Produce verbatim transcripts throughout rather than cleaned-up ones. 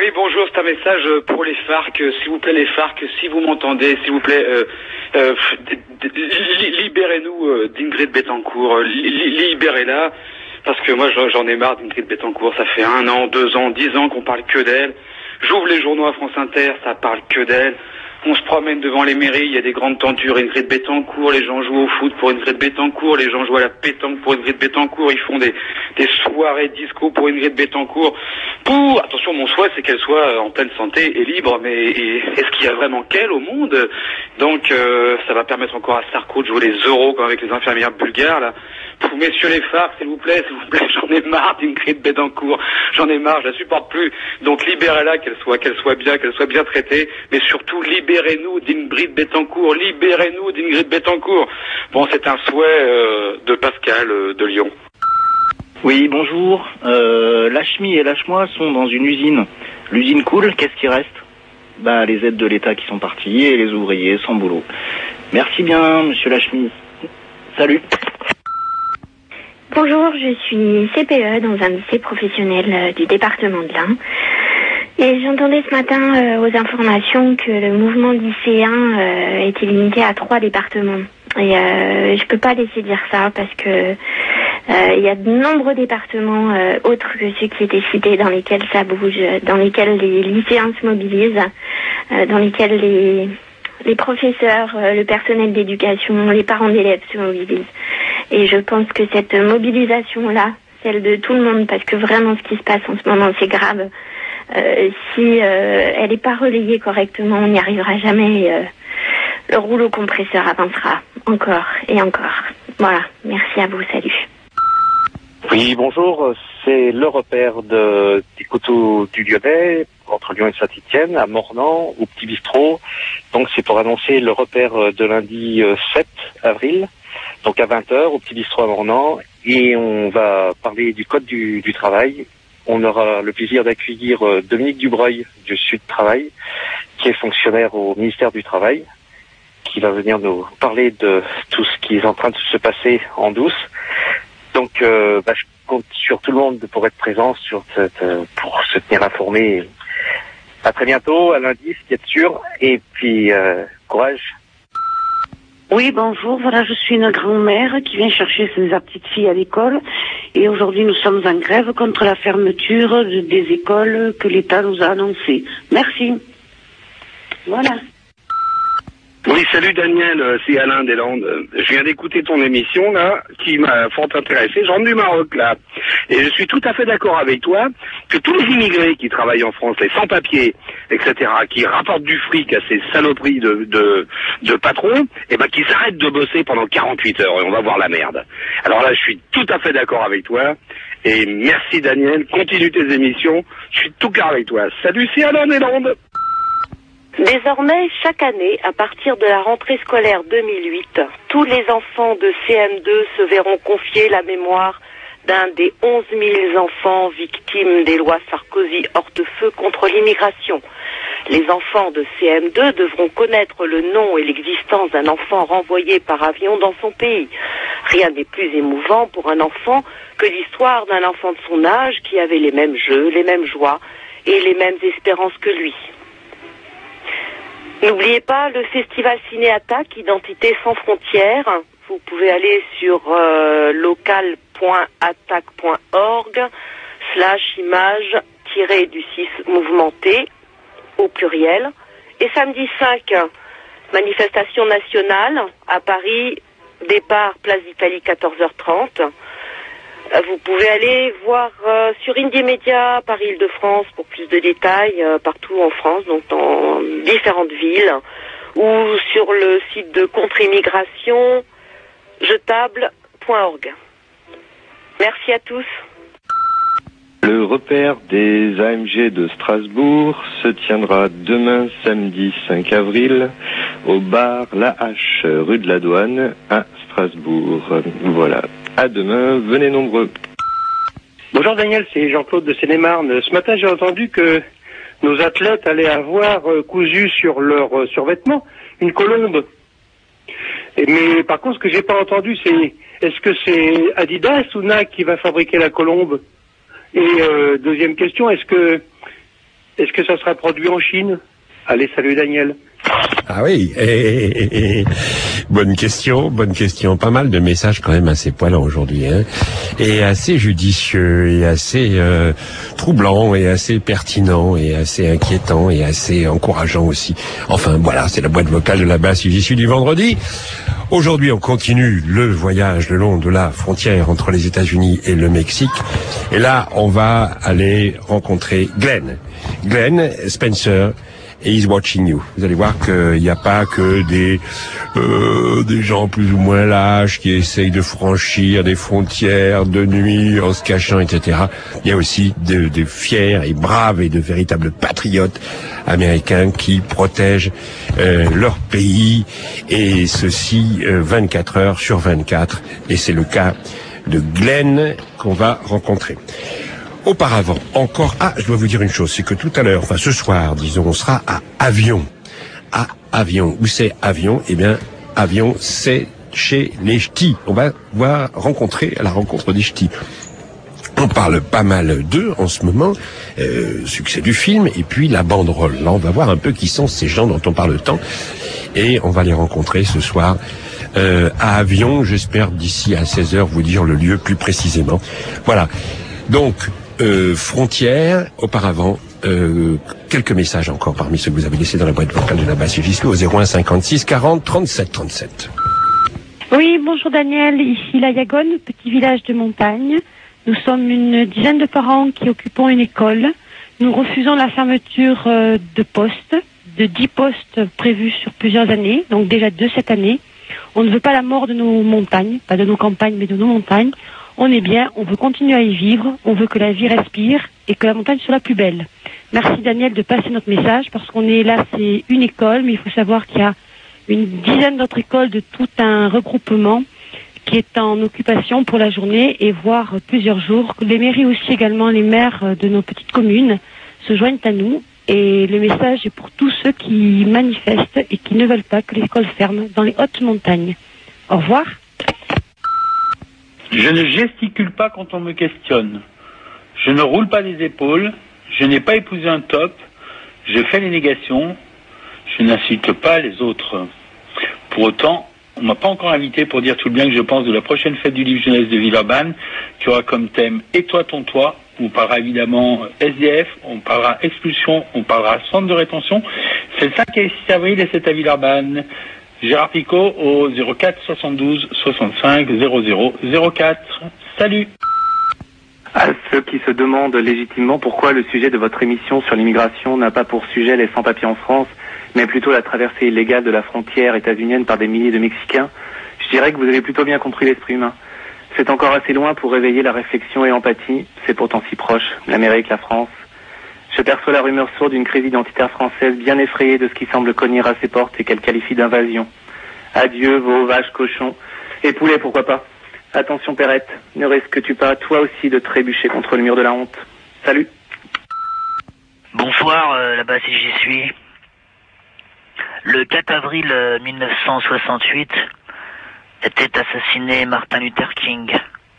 Oui, bonjour, c'est un message pour les FARC. S'il vous plaît, les FARC, si vous m'entendez, s'il vous plaît, euh, euh, libérez-nous euh, d'Ingrid Betancourt. Li libérez-la, parce que moi, j'en ai marre d'Ingrid Betancourt. Ça fait un an, deux ans, dix ans qu'on parle que d'elle. J'ouvre les journaux à France Inter, ça parle que d'elle. On se promène devant les mairies, il y a des grandes tentures, Ingrid Betancourt, les gens jouent au foot pour Ingrid Betancourt, les gens jouent à la pétanque pour Ingrid Betancourt, ils font des, des soirées disco pour Ingrid Betancourt. Pour, attention, mon souhait, c'est qu'elle soit en pleine santé et libre, mais est-ce qu'il y a vraiment qu'elle au monde? Donc, euh, ça va permettre encore à Sarko de jouer les euros comme avec les infirmières bulgares, là. Pour messieurs les FARC, s'il vous plaît, s'il vous plaît, j'en ai marre d'Ingrid Betancourt, j'en ai marre, je la supporte plus. Donc libérez-la, qu'elle soit, qu'elle soit bien, qu'elle soit bien traitée, mais surtout libérez-nous d'Ingrid Betancourt, libérez-nous d'Ingrid Betancourt. Bon, c'est un souhait euh, de Pascal euh, de Lyon. Oui, bonjour. Euh, Lâche-mi et Lâche-moi sont dans une usine. L'usine coule, qu'est-ce qui reste? Bah, les aides de l'État qui sont parties et les ouvriers sans boulot. Merci bien, monsieur Lâche-mi. Salut. Bonjour, je suis C P E dans un lycée professionnel euh, du département de l'Ain. Et j'entendais ce matin euh, aux informations que le mouvement lycéen euh, était limité à trois départements. Et euh, je peux pas laisser dire ça parce que euh, il y a de nombreux départements euh, autres que ceux qui étaient cités dans lesquels ça bouge, dans lesquels les lycéens se mobilisent, euh, dans lesquels les les professeurs, euh, le personnel d'éducation, les parents d'élèves se mobilisent. Et je pense que cette mobilisation-là, celle de tout le monde, parce que vraiment ce qui se passe en ce moment, c'est grave. Euh, si euh, elle n'est pas relayée correctement, on n'y arrivera jamais. Et, euh, le rouleau compresseur avancera encore et encore. Voilà, merci à vous, salut. Oui, bonjour, c'est le repère de, des Coteaux du Lyonnais, entre Lyon et Saint-Étienne, à Mornan, au Petit Bistrot. Donc c'est pour annoncer le repère de lundi sept avril, donc à vingt heures, au Petit Bistrot à Mornan. Et on va parler du Code du, du travail. On aura le plaisir d'accueillir Dominique Dubreuil du Sud Travail, qui est fonctionnaire au ministère du Travail, qui va venir nous parler de tout ce qui est en train de se passer en douce. Donc, euh, bah, je compte sur tout le monde pour être présent, sur cette, euh, pour se tenir informé. À très bientôt, à lundi, ce qui est sûr. Et puis, euh, courage. Oui, bonjour. Voilà, je suis une grand-mère qui vient chercher ses petites filles à l'école. Et aujourd'hui, nous sommes en grève contre la fermeture de, des écoles que l'État nous a annoncées. Merci. Voilà. Oui, salut Daniel, c'est Alain Deslandes. Je viens d'écouter ton émission, là, qui m'a fort intéressé. Je rentre du Maroc, là. Et je suis tout à fait d'accord avec toi que tous les immigrés qui travaillent en France, les sans-papiers, et cetera, qui rapportent du fric à ces saloperies de, de, de patrons, eh ben, qu'ils s'arrêtent de bosser pendant quarante-huit heures et on va voir la merde. Alors là, je suis tout à fait d'accord avec toi. Et merci Daniel, continue tes émissions. Je suis tout cœur avec toi. Salut, c'est Alain Deslandes. Désormais, chaque année, à partir de la rentrée scolaire deux mille huit, tous les enfants de C M deux se verront confier la mémoire d'un des onze mille enfants victimes des lois Sarkozy Hortefeux contre l'immigration. Les enfants de C M deux devront connaître le nom et l'existence d'un enfant renvoyé par avion dans son pays. Rien n'est plus émouvant pour un enfant que l'histoire d'un enfant de son âge qui avait les mêmes jeux, les mêmes joies et les mêmes espérances que lui. N'oubliez pas le festival Ciné-Attaque, Identité sans frontières. Vous pouvez aller sur euh, local point attaque point org slash image tiré du six mouvementé au pluriel. Et samedi cinq, manifestation nationale à Paris, départ Place d'Italie quatorze heures trente. Vous pouvez aller voir euh, sur Indie Média, Paris-Île-de-France, pour plus de détails, euh, partout en France, donc dans différentes villes, ou sur le site de contre-immigration, jetable point org. Merci à tous. Le repère des A M G de Strasbourg se tiendra demain, samedi cinq avril, au bar La Hache, rue de la Douane, à Strasbourg. Voilà. À demain, venez nombreux. Bonjour Daniel, c'est Jean-Claude de Seine-et-Marne. Ce matin, j'ai entendu que nos athlètes allaient avoir cousu sur leur survêtement une colombe. Et, mais par contre, ce que j'ai pas entendu, c'est est-ce que c'est Adidas ou Nike qui va fabriquer la colombe? Et euh, deuxième question, est-ce que est-ce que ça sera produit en Chine? Allez, salut Daniel. Ah oui, et, et, et, bonne question, bonne question. Pas mal de messages quand même assez poilants aujourd'hui, hein, et assez judicieux, et assez euh, troublants, et assez pertinents, et assez inquiétants, et assez encourageants aussi. Enfin voilà, c'est la boîte vocale de la basse j'y suis du vendredi. Aujourd'hui, on continue le voyage le long de la frontière entre les États-Unis et le Mexique. Et là, on va aller rencontrer Glenn. Glenn Spencer. Et he's watching you. Vous allez voir qu'il n'y a pas que des euh, des gens plus ou moins lâches qui essayent de franchir des frontières de nuit en se cachant, et cetera. Il y a aussi de, de fiers et braves et de véritables patriotes américains qui protègent euh, leur pays, et ceci euh, vingt-quatre heures sur vingt-quatre. Et c'est le cas de Glenn qu'on va rencontrer. Auparavant, encore... Ah, je dois vous dire une chose, c'est que tout à l'heure, enfin ce soir, disons, on sera à Avion. À Avion. Où c'est Avion? Eh bien, Avion, c'est chez les Ch'tis. On va voir rencontrer à la rencontre des Ch'tis. On parle pas mal d'eux en ce moment, euh, succès du film, et puis la banderole. Là, on va voir un peu qui sont ces gens dont on parle tant, et on va les rencontrer ce soir euh, à Avion. J'espère d'ici à seize heures vous dire le lieu plus précisément. Voilà. Donc... Euh, frontières, auparavant, euh, quelques messages encore parmi ceux que vous avez laissés dans la boîte vocale de la basse j'y suis au zéro un cinquante-six quarante trente-sept trente-sept. Oui, bonjour Daniel, ici la Yagone, petit village de montagne. Nous sommes une dizaine de parents qui occupons une école. Nous refusons la fermeture euh, de postes, de dix postes prévus sur plusieurs années, donc déjà deux cette année. On ne veut pas la mort de nos montagnes, pas de nos campagnes, mais de nos montagnes. On est bien, on veut continuer à y vivre, on veut que la vie respire et que la montagne soit la plus belle. Merci Daniel de passer notre message, parce qu'on est là, c'est une école, mais il faut savoir qu'il y a une dizaine d'autres écoles de tout un regroupement qui est en occupation pour la journée et voire plusieurs jours. Les mairies aussi également, les maires de nos petites communes se joignent à nous, et le message est pour tous ceux qui manifestent et qui ne veulent pas que l'école ferme dans les hautes montagnes. Au revoir. Je ne gesticule pas quand on me questionne. Je ne roule pas les épaules. Je n'ai pas épousé un top. Je fais les négations. Je n'insulte pas les autres. Pour autant, on m'a pas encore invité pour dire tout le bien que je pense de la prochaine fête du livre jeunesse de Villeurbanne, qui aura comme thème « Et toi, ton toit ». On parlera évidemment S D F, on parlera expulsion, on parlera centre de rétention. C'est le cinq et six avril et c'est à Villeurbanne. Gérard Picot au zéro quatre soixante-douze soixante-cinq zéro zéro zéro quatre. Salut. À ceux qui se demandent légitimement pourquoi le sujet de votre émission sur l'immigration n'a pas pour sujet les sans-papiers en France, mais plutôt la traversée illégale de la frontière états-unienne par des milliers de Mexicains, je dirais que vous avez plutôt bien compris l'esprit humain. C'est encore assez loin pour réveiller la réflexion et l'empathie, c'est pourtant si proche, l'Amérique, la France. Je perçois la rumeur sourde d'une crise identitaire française bien effrayée de ce qui semble cogner à ses portes et qu'elle qualifie d'invasion. Adieu, veaux, vaches, cochons, et poulets, pourquoi pas. Attention, Perrette, ne risques-tu pas, toi aussi, de trébucher contre le mur de la honte. Salut. Bonsoir, euh, là-bas si j'y suis. Le quatre avril euh, mille neuf cent soixante-huit était assassiné Martin Luther King.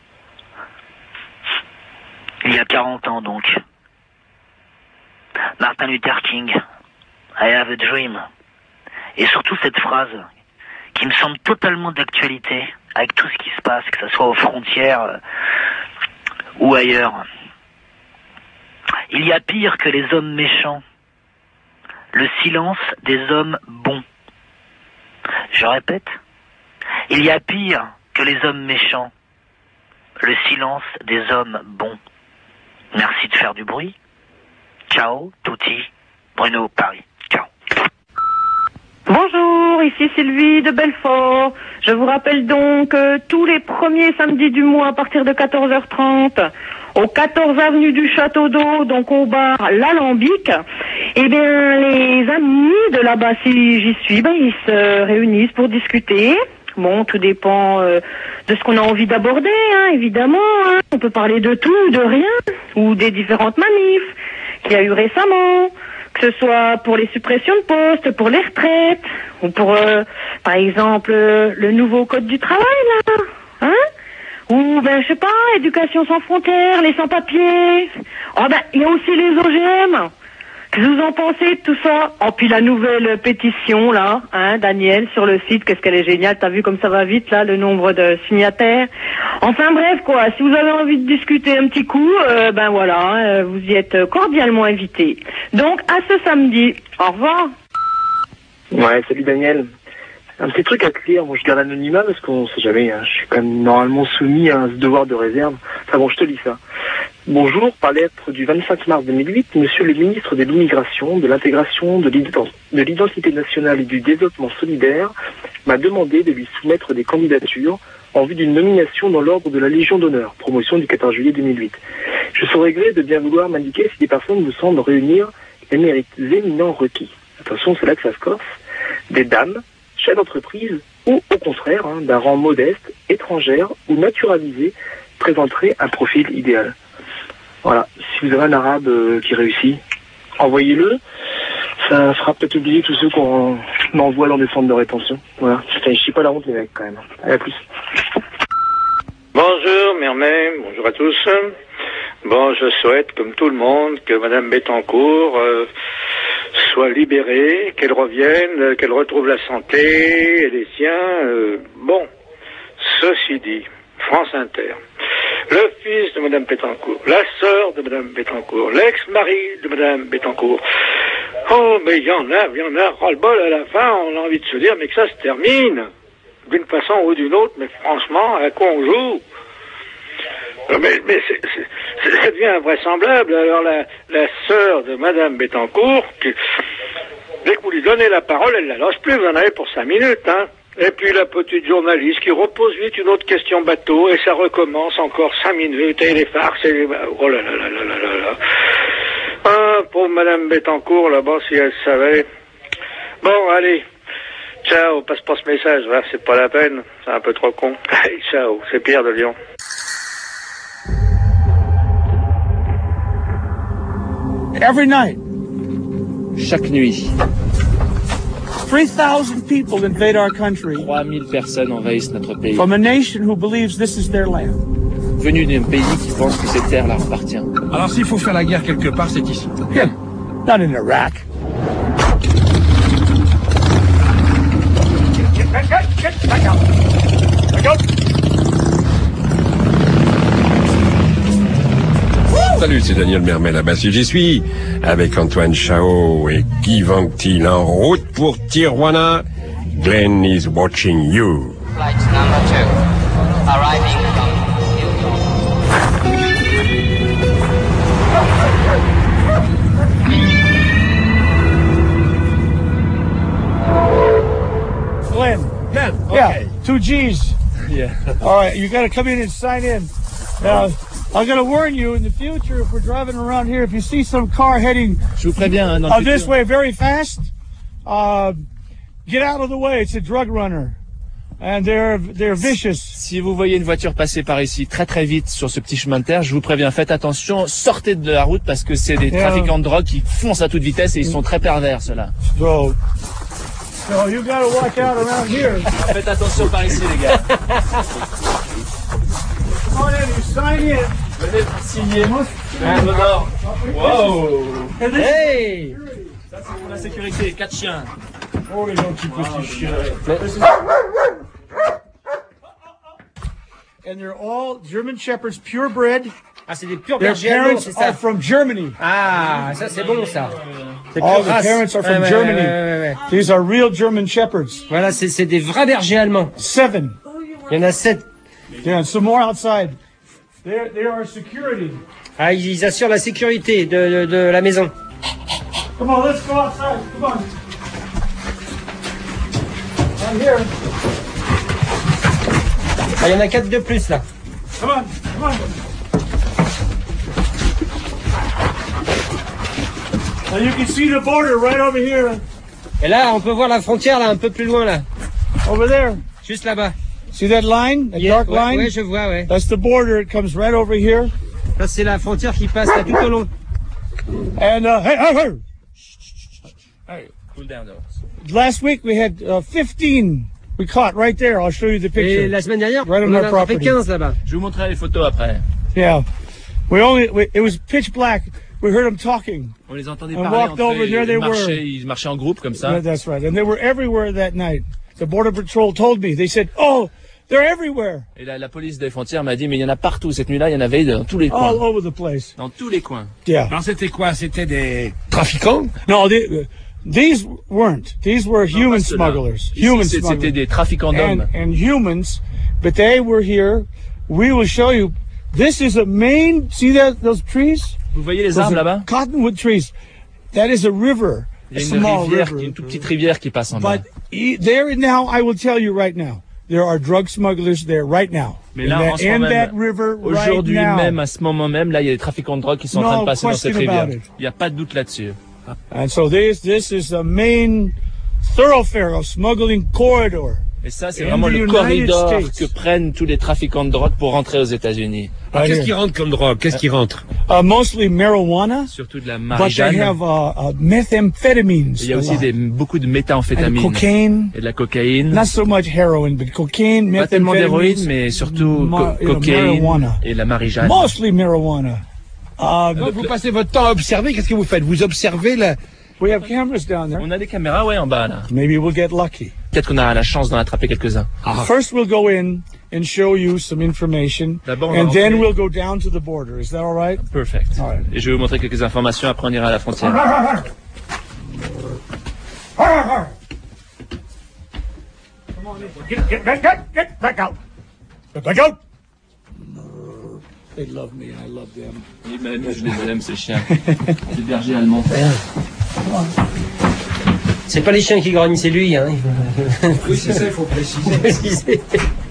Il y a quarante ans, donc. Martin Luther King, I have a dream. Et surtout cette phrase, qui me semble totalement d'actualité, avec tout ce qui se passe, que ce soit aux frontières euh, ou ailleurs. Il y a pire que les hommes méchants, le silence des hommes bons. Je répète, il y a pire que les hommes méchants, le silence des hommes bons. Merci de faire du bruit. Ciao, tutti, Bruno, Paris. Ciao. Bonjour, ici Sylvie de Belfort. Je vous rappelle donc euh, tous les premiers samedis du mois à partir de quatorze heures trente au quatorze avenue du Château d'Eau, donc au bar L'Alambic, eh bien les amis de là-bas, si j'y suis, ben, ils se réunissent pour discuter. Bon, tout dépend euh, de ce qu'on a envie d'aborder, hein, évidemment. Hein. On peut parler de tout, de rien, ou des différentes manifs qu'il y a eu récemment, que ce soit pour les suppressions de postes, pour les retraites, ou pour, euh, par exemple, euh, le nouveau code du travail, là, hein, ou, ben, je sais pas, éducation sans frontières, les sans-papiers. Oh, ben, il y a aussi les O G M. Qu'est-ce que vous en pensez de tout ça? Oh, puis la nouvelle pétition, là, hein, Daniel, sur le site, qu'est-ce qu'elle est géniale. T'as vu comme ça va vite, là, le nombre de signataires. Enfin bref, quoi, si vous avez envie de discuter un petit coup, euh, ben voilà, euh, vous y êtes cordialement invités. Donc, à ce samedi. Au revoir. Ouais, salut Daniel. Un petit truc à te lire, moi je garde l'anonymat parce qu'on sait jamais, hein. Je suis quand même normalement soumis à un devoir de réserve. Enfin bon, je te lis ça. Bonjour, par lettre du vingt-cinq mars deux mille huit, monsieur le ministre de l'immigration, de l'intégration, de l'identité nationale et du développement solidaire m'a demandé de lui soumettre des candidatures en vue d'une nomination dans l'ordre de la Légion d'honneur, promotion du quatorze juillet deux mille huit. Je serais gré de bien vouloir m'indiquer si des personnes vous semblent réunir les mérites éminents requis. Attention, c'est là que ça se corse. Des dames, chefs d'entreprise ou au contraire hein, d'un rang modeste, étrangère ou naturalisé présenterait un profil idéal. Voilà, si vous avez un arabe euh, qui réussit, envoyez-le. Ça fera peut-être oublier tous ceux qu'on envoie dans des centres de rétention. Voilà, je ne chie pas la honte les mecs quand même. Allez, à plus. Bonjour Mermet, bonjour à tous. Bon, je souhaite, comme tout le monde, que Madame Bettencourt euh, soit libérée, qu'elle revienne, euh, qu'elle retrouve la santé et les siens. Euh, bon, ceci dit, France Inter, le fils de Madame Bettencourt, la sœur de Madame Bettencourt, l'ex-mari de Madame Bettencourt. Oh, mais il y en a, il y en a, ras-le-bol à la fin, on a envie de se dire, mais que ça se termine, d'une façon ou d'une autre, mais franchement, à quoi on joue? Mais, mais c'est, c'est, ça devient invraisemblable. Alors la, la sœur de Madame Bettencourt, qui, dès que vous lui donnez la parole, elle la lâche plus, vous en avez pour cinq minutes, hein. Et puis la petite journaliste qui repose vite une autre question bateau, et ça recommence encore cinq minutes, et les farces, et les... Oh là là là là là là là. Ah, pauvre Madame Bettencourt, là-bas, si elle savait. Bon, allez. Ciao, passe pas ce message, voilà, c'est pas la peine, c'est un peu trop con. Allez, ciao, c'est Pierre de Lyon. Every night, chaque nuit, three thousand people invade our country. trois mille personnes envahissent notre pays. From a nation who believes this is their land. Venus d'un pays qui pense que cette terre leur appartient. Alors s'il faut faire la guerre quelque part, c'est ici. Yeah. Not in Iraq. Get, get, get, get back out. Back out. Salut, c'est Daniel Mermet là-bas. Si j'y suis, avec Antoine Chao et Guy Vanctil en route pour Tijuana. Glenn is watching you. Flight number two, arriving from Glenn. Glenn, okay. Yeah, two G's. Yeah. All right, you got to come in and sign in. Now, I'm going to warn you in the future if we're driving around here, if you see some car heading Je vous préviens, hein, dans uh, le this futur. way very fast, uh, get out of the way. It's a drug runner. And they're, they're vicious. Si vous voyez une voiture passer par ici très très vite sur ce petit chemin de terre, je vous préviens, faites attention, sortez de la route parce que c'est des Yeah. trafiquants de drogue qui foncent à toute vitesse et ils sont très pervers, ceux-là. So, so you got to watch out around here. Faites attention par ici, les gars. Come on in, you sign in. Venez signer. Ah, non. Wow. Hey. Ça, c'est pour la sécurité. Quatre chiens. Oh, les gens qui petits chiens. And they're all German Shepherds, purebred. Ah, c'est des purs Their bergers allemands, parents c'est ça. are from Germany. Ah, ça c'est bon ça. C'est All pure the race. parents are from Ouais, ouais, Germany. ouais, ouais, ouais, ouais. These are real German Shepherds. Voilà, c'est c'est des vrais bergers allemands. Seven. Il y en a sept. Yeah, and some more outside. They're, they are security. Ah, ils assurent la sécurité de, de, de la maison. Come on, let's go outside. Come on. I'm here. Ah, il y en a quatre de plus là. Come on, come on. Now you can see the border right over here. Et là, on peut voir la frontière là, un peu plus loin là. Over there. Juste là-bas. See that line? That Yeah, dark ouais, line? ouais, je vois, ouais. That's the border. It comes right over here. Ça, c'est la frontière qui passe là tout au long. And, uh, hey, hey, hey. Hey, cool down though. Last week we had uh, fifteen we caught right there. I'll show you the picture. Et la semaine dernière, Right on on en our a fait property. quinze là-bas. Je vous montrerai les photos après. Yeah. We only, we, it was pitch black. we heard them talking. On les entendait And parler walked entre over, eux, there they ils were. marchaient, ils marchaient en groupe comme ça. Yeah, that's right. And they were everywhere that night. The Border Patrol told me. They said, oh, they're everywhere. Et la, la police des frontières m'a dit, mais il y en a partout. Cette nuit-là, il y en avait dans tous les coins. All over the place. Dans tous les coins. Yeah. Alors c'était quoi? C'était des trafiquants? No, they, uh, these weren't. These were Non, human pas ceux-là. smugglers. Ici, Human c'est- smugglers. c'était des trafiquants d'hommes. And, and humans, but they were here. We will show you. This is a main, see that, those trees? Vous voyez les Those arbres are là-bas? Cottonwood trees. That is a river. Il y A a une small rivière, river. une toute petite rivière qui passe en bas. But e- there now, I will tell you right now, there are drug smugglers there right now. Mais In là, that- en ce in moment that même, river right aujourd'hui now. même, à ce moment même, là, il y a des trafiquants de drogue qui sont en No train de passer dans cette question rivière. about it. Il n'y a pas de doute là-dessus. And so this, this is the main thoroughfare of smuggling corridor. Et ça, c'est In vraiment the le United corridor States. que prennent tous les trafiquants de drogue pour rentrer aux États-Unis. Alors, qu'est-ce qui rentre comme drogue? Qu'est-ce qui rentre? Uh, mostly marijuana. Surtout de la But they marijuana. have uh, uh, methamphetamines. Il y a a aussi lot. des, beaucoup de méthamphétamine. And cocaine. Et de la cocaïne. Not so much heroin, but cocaine, Pas tellement d'héroïne, methamphetamines. mais surtout ma- co- you know, cocaïne marijuana. et la marijuana. Mostly marijuana. Uh, Donc, vous passez votre temps à observer. Qu'est-ce que vous faites? Vous observez la... we have cameras down there. On a des caméras, ouais, en bas, là. Maybe we'll get lucky. Peut-être qu'on a la chance d'en attraper quelques-uns. First, we'll go in and show you some information, D'abord, on va and then rentrer. we'll go down to the border. Is that all right? Perfect. All right. Et je vais vous montrer quelques informations, après on ira à la frontière. Get, get, get, get, get back out. Get back out. They love me, I love them. Et même, je les aime, ces chiens. Des bergers allemands. C'est pas les chiens qui grognent, c'est lui. Hein. Oui, c'est ça, il faut préciser.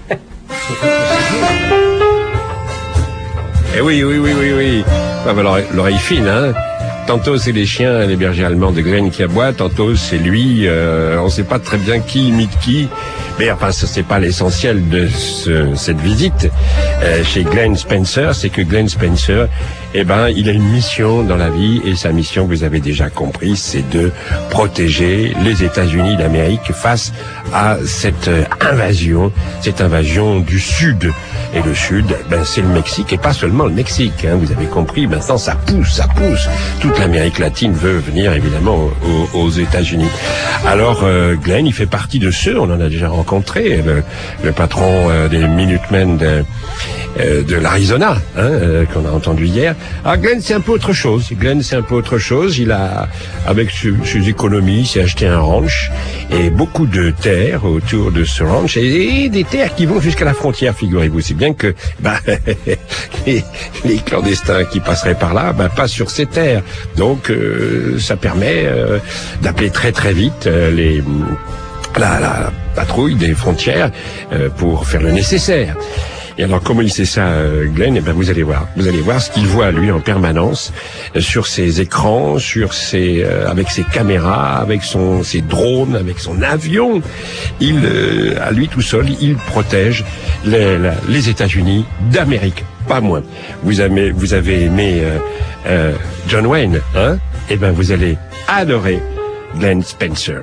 Eh oui, oui, oui, oui, oui. Ah, bah, l'oreille, l'oreille fine, hein. Tantôt c'est les chiens, les bergers allemands de Glenn qui aboient, tantôt c'est lui, euh, on ne sait pas très bien qui imite qui, mais enfin ce c'est pas l'essentiel de ce, cette visite euh, chez Glenn Spencer, c'est que Glenn Spencer, eh ben il a une mission dans la vie et sa mission, vous avez déjà compris, c'est de protéger les États-Unis d'Amérique face à cette euh, invasion, cette invasion du Sud. Et le Sud, ben c'est le Mexique et pas seulement le Mexique. Hein, vous avez compris. Maintenant, ça pousse, ça pousse. Toute l'Amérique latine veut venir évidemment aux, aux États-Unis. Alors, euh, Glenn, il fait partie de ceux. On en a déjà rencontré le, le patron euh, des Minutemen de, euh, de l'Arizona, hein, euh, qu'on a entendu hier. Alors, Glenn, c'est un peu autre chose. Glenn, c'est un peu autre chose. Il a, avec ses, ses économies, s'est acheté un ranch et beaucoup de terres autour de ce ranch et, et des terres qui vont jusqu'à la frontière, figurez-vous. C'est bien que bah, les, les clandestins qui passeraient par là bah, passent sur ces terres. Donc euh, ça permet euh, d'appeler très très vite euh, les, la, la patrouille des frontières euh, pour faire le nécessaire. Et alors, comment il sait ça, euh, Glenn? Eh ben, vous allez voir. Vous allez voir ce qu'il voit, lui, en permanence, euh, sur ses écrans, sur ses, euh, avec ses caméras, avec son, ses drones, avec son avion. Il, euh, à lui tout seul, il protège les, la, les États-Unis d'Amérique. Pas moins. Vous avez, vous avez aimé euh, euh, John Wayne, hein? Eh ben, vous allez adorer Glenn Spencer.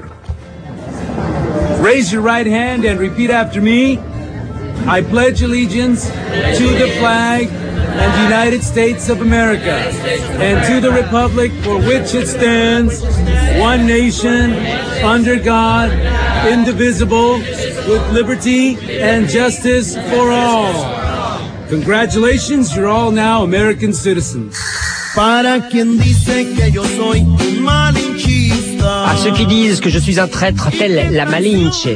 Raise your right hand and repeat after me. I pledge allegiance to the flag and the United States of America and to the republic for which it stands, one nation, under God, indivisible, with liberty and justice for all. Congratulations, you're all now American citizens. Para quien dice que yo soy un malinchista. À ceux qui disent que je suis un traître tel la Malinche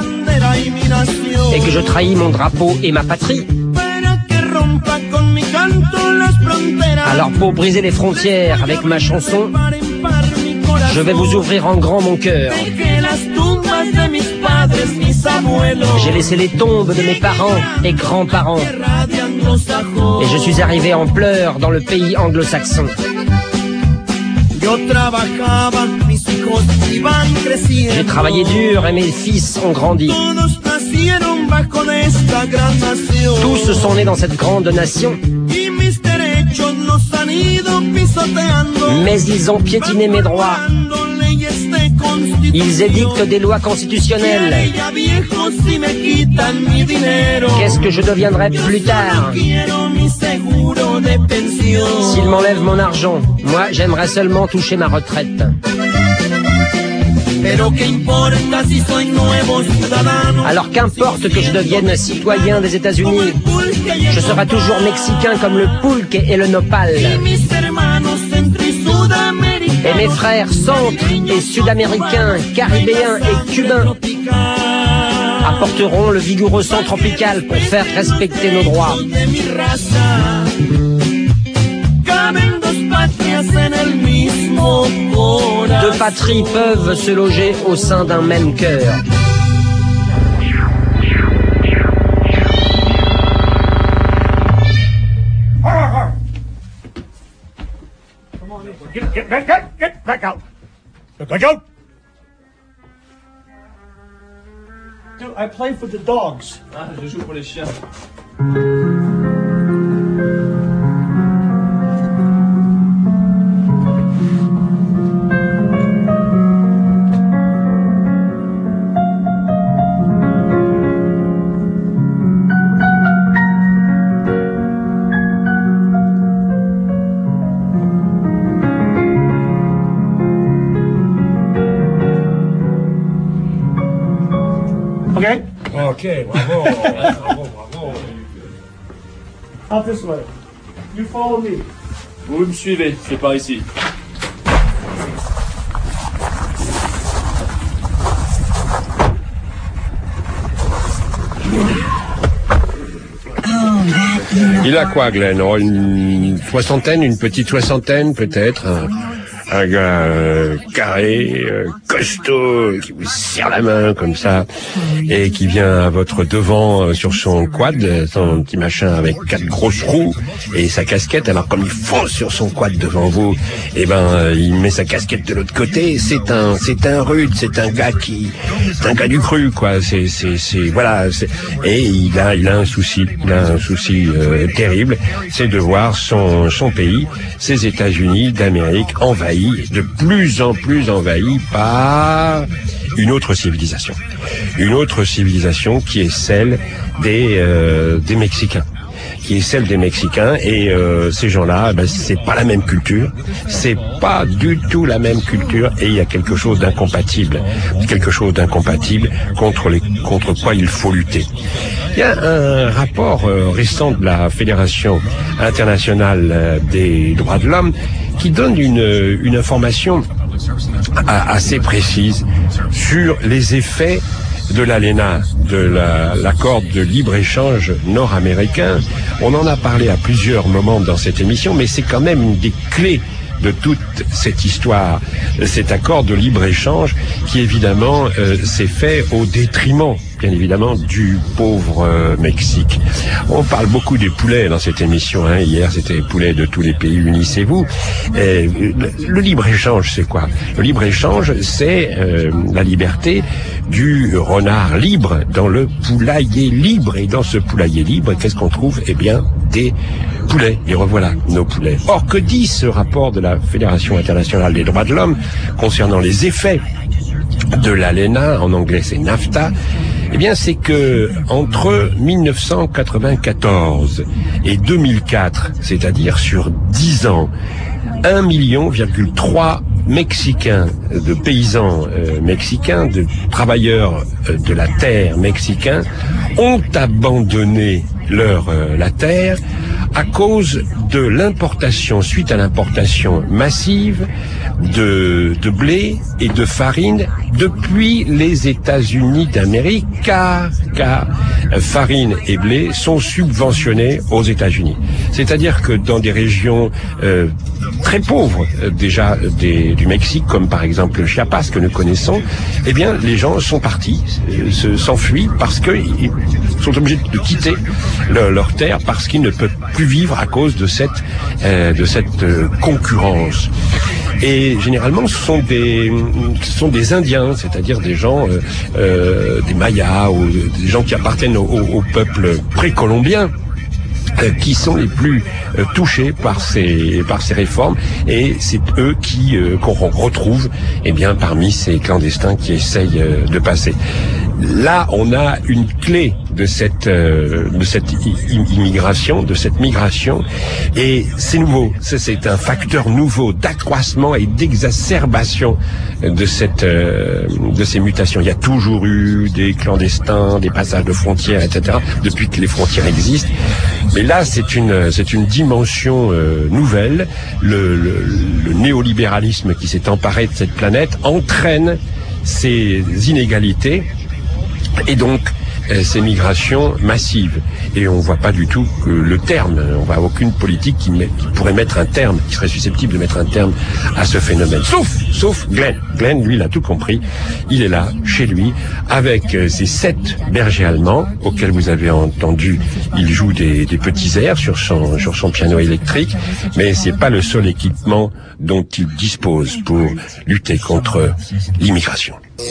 et que je trahis mon drapeau et ma patrie, alors pour briser les frontières avec ma chanson, je vais vous ouvrir en grand mon cœur. J'ai laissé les tombes de mes parents et grands-parents et je suis arrivé en pleurs dans le pays anglo-saxon. J'ai travaillé dur et mes fils ont grandi. Tous sont nés dans cette grande nation. Mais ils ont piétiné mes droits. Ils édictent des lois constitutionnelles. Qu'est-ce que je deviendrai plus tard? S'il m'enlève mon argent, moi j'aimerais seulement toucher ma retraite. Alors qu'importe que je devienne citoyen des États-Unis, je serai toujours mexicain comme le pulque et le nopal. Et mes frères centre- et sud-américains, caribéens et cubains apporteront le vigoureux sang tropical pour faire respecter nos droits. Deux patries peuvent se loger au sein d'un même cœur. Get, get back, get, get back out. Get back out. Dude, I play for the dogs. Ah, je joue pour les chiens. Okay? Ok, bravo, bravo, bravo. Out this way. You follow me. Vous me suivez, c'est par ici. Il a quoi, Glenn? Oh, une soixantaine, une petite soixantaine, peut-être. Un, un gars euh, carré, euh, costaud, qui vous serre la main comme ça, et qui vient à votre devant euh, sur son quad, son petit machin avec quatre grosses roues, et sa casquette. Alors comme il fonce sur son quad devant vous, eh ben euh, il met sa casquette de l'autre côté. C'est un, c'est un rude, c'est un gars qui, c'est un gars du cru, quoi. C'est, c'est, c'est, voilà. C'est, et il a, il a un souci, il a un souci euh, terrible, c'est de voir son, son pays, ces États-Unis d'Amérique, envahis, de plus en plus envahis par une autre civilisation, une autre civilisation qui est celle des euh, des Mexicains. qui est celle des Mexicains, et euh, ces gens-là, ben, c'est pas la même culture, c'est pas du tout la même culture, et il y a quelque chose d'incompatible, quelque chose d'incompatible contre les contre quoi il faut lutter. Il y a un rapport euh, récent de la Fédération internationale euh, des droits de l'homme qui donne une une information a, assez précise sur les effets de l'ALENA, de la, l'accord de libre-échange nord-américain. On en a parlé à plusieurs moments dans cette émission, mais c'est quand même une des clés de toute cette histoire, cet accord de libre-échange qui évidemment euh, s'est fait au détriment, bien évidemment, du pauvre euh, Mexique. On parle beaucoup des poulets dans cette émission, hein. Hier c'était les poulets de tous les pays, unissez-vous. Et, le, le libre-échange, c'est quoi? Le libre-échange, c'est euh, la liberté du renard libre dans le poulailler libre. Et dans ce poulailler libre, qu'est-ce qu'on trouve? Eh bien, des poulets. Et revoilà nos poulets. Or, que dit ce rapport de la Fédération internationale des droits de l'homme concernant les effets de l'ALENA, en anglais c'est NAFTA? Eh bien, c'est que entre mille neuf cent quatre-vingt-quatorze et deux mille quatre, c'est-à-dire sur dix ans, un million virgule trois Mexicains, de paysans euh, mexicains, de travailleurs euh, de la terre mexicains, ont abandonné leur euh, la terre à cause de l'importation, suite à l'importation massive de, de blé et de farine depuis les États-Unis d'Amérique, car, car farine et blé sont subventionnés aux États-Unis. C'est-à-dire que dans des régions euh, très pauvres euh, déjà des, du Mexique, comme par exemple le Chiapas que nous connaissons, eh bien les gens sont partis, euh, se, s'enfuient parce qu'ils sont obligés de quitter le, leur terre parce qu'ils ne peuvent plus vivre à cause de cette euh, de cette euh, concurrence. Et généralement, ce sont des ce sont des Indiens, c'est-à-dire des gens, euh, euh, des Mayas ou des gens qui appartiennent au, au, au peuple précolombien, euh, qui sont les plus euh, touchés par ces par ces réformes, et c'est eux qui euh, qu'on retrouve, eh bien, parmi ces clandestins qui essayent euh, de passer. là, on a une clé de cette euh, de cette immigration, de cette migration, et c'est nouveau. C'est, c'est un facteur nouveau d'accroissement et d'exacerbation de cette euh, de ces mutations. Il y a toujours eu des clandestins, des passages de frontières, et cetera. Depuis que les frontières existent, mais là, c'est une c'est une dimension euh, nouvelle. Le, le, le néolibéralisme qui s'est emparé de cette planète entraîne ces inégalités et donc euh, ces migrations massives. Et on voit pas du tout que le terme, on voit aucune politique qui, met, qui pourrait mettre un terme, qui serait susceptible de mettre un terme à ce phénomène. Sauf, sauf Glenn. Glenn, lui, il a tout compris. Il est là, chez lui, avec euh, ses sept bergers allemands, auxquels vous avez entendu, il joue des, des petits airs sur son, sur son piano électrique, mais c'est pas le seul équipement dont il dispose pour lutter contre l'immigration.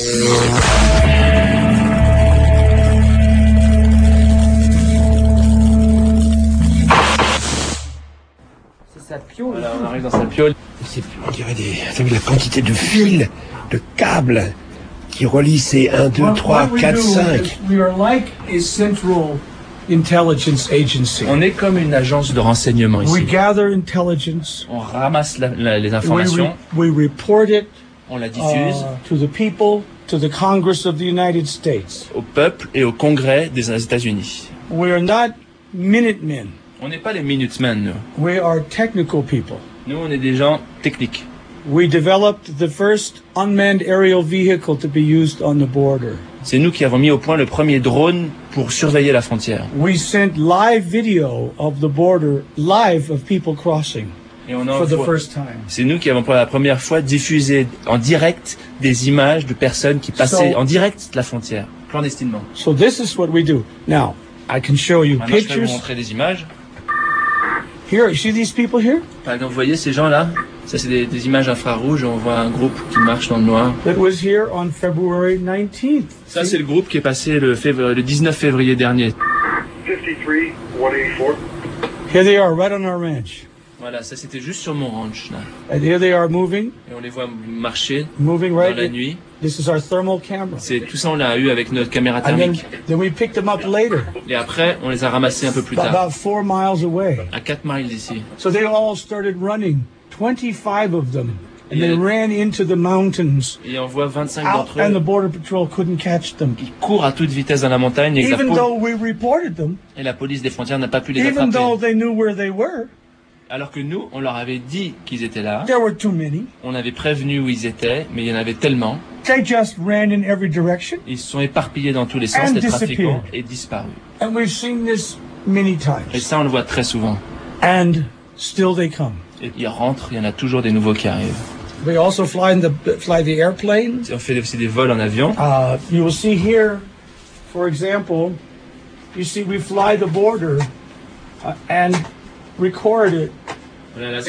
Sa piole. Voilà, on arrive dans sa piole. C'est, on dirait des, vous avez vu la quantité de fils, de câbles qui relient ces un, deux, trois, quatre, cinq. We are like a central intelligence agency. On est comme une agence de renseignement ici. We gather intelligence. On ramasse la, la, les informations. We, re, we report it. On la diffuse. Uh, to the people, to the Congress of the United States. Au peuple et au Congrès des États-Unis. We are not Minutemen. On n'est pas les Minutemen, nous. We are technical people. Nous, on est des gens techniques. We developed the first unmanned aerial vehicle to be used on the border. C'est nous qui avons mis au point le premier drone pour surveiller la frontière. We sent live video of the border, live of people crossing. Et on for the first time. C'est nous qui avons pour la première fois diffusé en direct des images de personnes qui passaient so, en direct la frontière, clandestinement. So this is what we do. Now, I can show you Maintenant, pictures. Je vais vous montrer des images. Here, you see these people here? Par exemple, vous voyez ces gens-là? Ça, c'est des, des images infrarouges. On voit un groupe qui marche dans le noir. That was here on February nineteenth. Ça, c'est le groupe qui est passé le, février, le dix-neuf février dernier. fifty-three, one eighty-four. Here they are, right on our ranch. Voilà, ça c'était juste sur mon ranch là. And here they are moving. Et on les voit marcher moving dans right la nuit. This is our thermal camera. C'est tout ça on l'a eu avec notre caméra thermique. And then, then we picked them up later. Et après, on les a ramassés un peu plus tard. About four miles away. À quatre miles d'ici. So they all started running. twenty-five of them. And they ran into the mountains. Et on voit vingt-cinq d'entre eux. And the border patrol couldn't catch them. Ils courent à toute vitesse dans la montagne. Et Even la though we reported them. Et la police des frontières n'a pas pu les Even attraper. though they knew where they were. Alors que nous, on leur avait dit qu'ils étaient là. There were too many. On avait prévenu où ils étaient, mais il y en avait tellement. They just ran in every direction. Ils se sont éparpillés dans tous les sens, les trafiquants, et disparus. And we've seen this many times. Et ça, on le voit très souvent. And still they come. Et ils rentrent, il y en a toujours des nouveaux qui arrivent. We also fly in the fly the airplanes. On fait aussi des vols en avion. Uh, you will see here, for example, you see we fly the border uh, and record it. Voilà, là, c'est,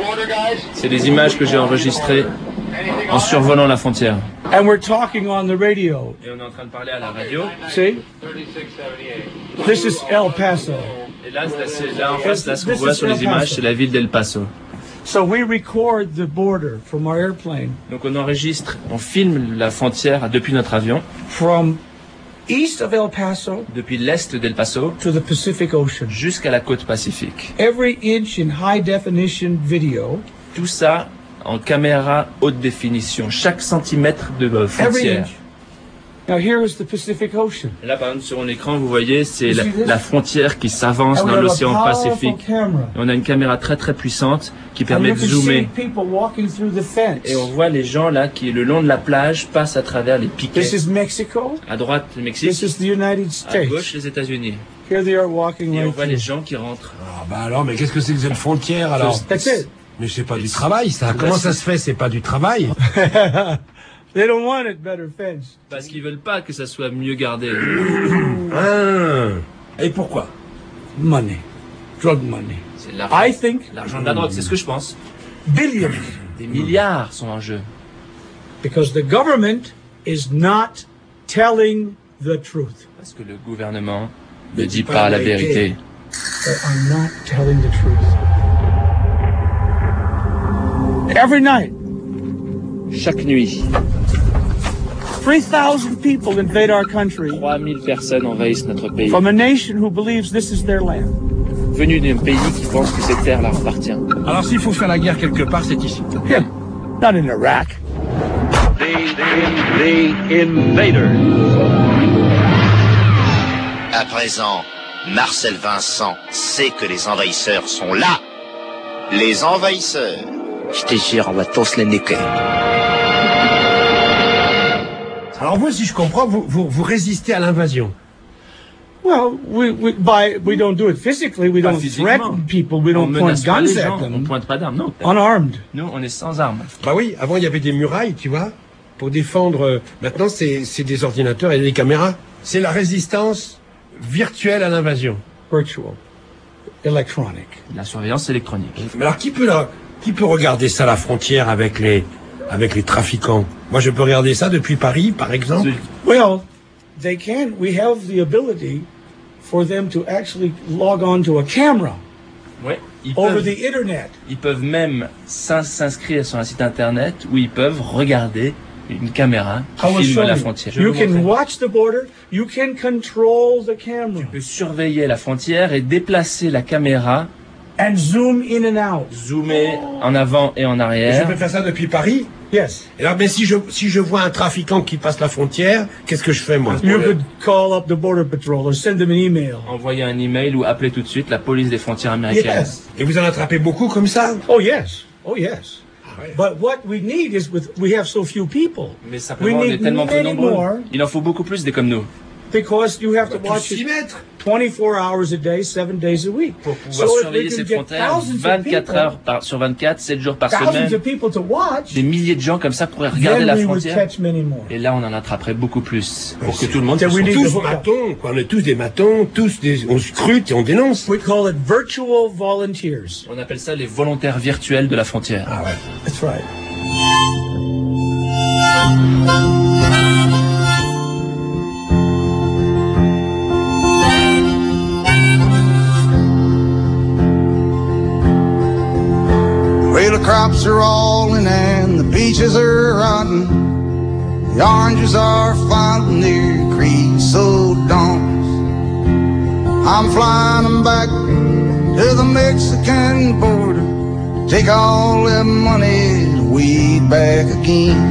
c'est des images que j'ai enregistrées en survolant la frontière. And we're talking on the radio. Et on est en train de parler à la radio. See? This is El Paso. Et là, c'est, là en face, là, ce qu'on voit sur les images, c'est la ville d'El Paso. So we record the border from our airplane. Donc on enregistre, on filme la frontière depuis notre avion. From east of El Paso, depuis l'est d'El Paso, to the Pacific Ocean, jusqu'à la côte Pacifique. Every inch in high definition video. Tout ça en caméra haute définition, chaque centimètre de frontière. Now here is the Pacific Ocean. Là, par exemple, sur mon écran, vous voyez, c'est la, la frontière qui s'avance dans l'océan Pacifique. Et on a une caméra très très puissante qui permet de zoomer. Et on voit les gens là qui, le long de la plage, passent à travers les piquets. This is Mexico. À droite, le Mexique. This is the United States. À gauche, les États-Unis. Here they are walking Et on right voit through. les gens qui rentrent. Ah bah alors, mais qu'est-ce que c'est que cette frontière alors? That's it. Mais c'est pas du travail, ça. Comment ça se fait? C'est pas du travail. They don't want it better fenced. Parce qu'ils veulent pas que ça soit mieux gardé. Ah. Et pourquoi? Money. Drug money. C'est l'argent, I think l'argent de la drogue, c'est ce que je pense. Billions. Des milliards sont en jeu. Because the government is not telling the truth. Parce que le gouvernement ne dit pas la vérité. They are not telling the truth. Every night. Chaque nuit. three thousand people invade our country. trois mille personnes envahissent notre pays. From a nation who believes this is their land. Venus d'un pays qui pense que cette terre leur appartient. Alors s'il faut faire la guerre quelque part, c'est ici. Yeah. Not in Iraq. The, the, the invaders. À présent, Marcel Vincent sait que les envahisseurs sont là. Les envahisseurs. Je te jure, on va tous les niquer. Alors vous, si je comprends, vous, vous, vous résistez à l'invasion. Well, we, we, by, we don't do it physically, we don't threaten people, we don't point guns at them. On pointe pas d'armes, non. Unarmed. Nous, on est sans armes. Bah oui, avant il y avait des murailles, tu vois, pour défendre. Maintenant, c'est, c'est des ordinateurs et des caméras. C'est la résistance virtuelle à l'invasion. Virtual. Electronic. La surveillance électronique. Mais alors, qui peut, la, qui peut regarder ça à la frontière avec les, avec les trafiquants? Moi, je peux regarder ça depuis Paris, par exemple. Well, they can. We have the ability for them to actually log on to a camera. Ouais, ils over peuvent, the internet. Ils peuvent même s'inscrire sur un site internet où ils peuvent regarder une caméra qui filme la frontière. You can watch the border, you can control the camera. Tu peux surveiller la frontière et déplacer la caméra. And zoom in and out. Zoomer en avant et en arrière. Et je peux faire ça depuis Paris? Yes. Et alors, mais si je, si je vois un trafiquant qui passe la frontière, qu'est-ce que je fais, moi? You could call up the border patrol or send them an email. Envoyer un email ou appeler tout de suite la police des frontières américaines. Yes. Et vous en attrapez beaucoup comme ça? Oh yes. Oh yes. Ah, ouais. But what we need is with, we have so few people. Mais simplement, on est tellement peu nombreux. More. Il en faut beaucoup plus des comme nous. Because you have to watch it twenty-four hours a day, seven days a week. Pour pouvoir so surveiller ces frontières vingt-quatre heures par, sur vingt-quatre, sept jours par semaine. Watch, des milliers de gens comme ça pourraient regarder la frontière. Et là, on en attraperait beaucoup plus. Pour que tout le monde soit tous matons, quoi. On est tous des matons, tous des, on scrute et on dénonce. We call it virtual volunteers. On appelle ça les volontaires virtuels de la frontière. Ah ouais. That's right. Well, the crops are all in and the peaches are rotten. The oranges are falling near creosote-dawns. I'm flying them back to the Mexican border. Take all that money to weed back again.